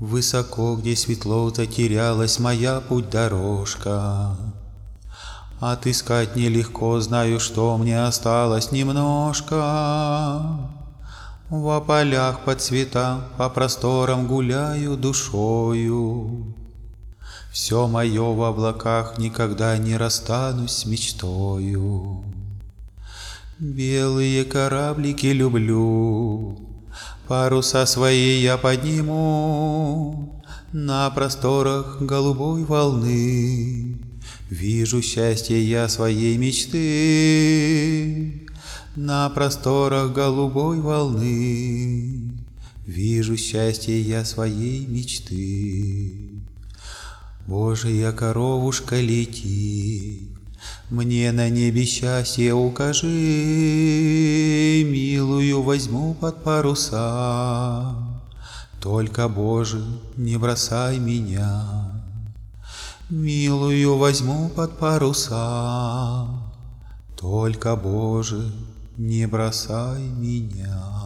Высоко, где светло, затерялась моя путь-дорожка. Отыскать нелегко, знаю, что мне осталось немножко. Во полях по цветам, по просторам гуляю душою. Все мое в облаках, никогда не расстанусь с мечтою. Белые кораблики люблю, паруса свои я подниму. На просторах голубой волны вижу счастье я своей мечты. На просторах голубой волны вижу счастье я своей мечты. Божья коровушка, лети, мне на небе счастье укажи. Милую возьму под паруса, только, Боже, не бросай меня. Милую возьму под паруса, только, Боже, не бросай меня.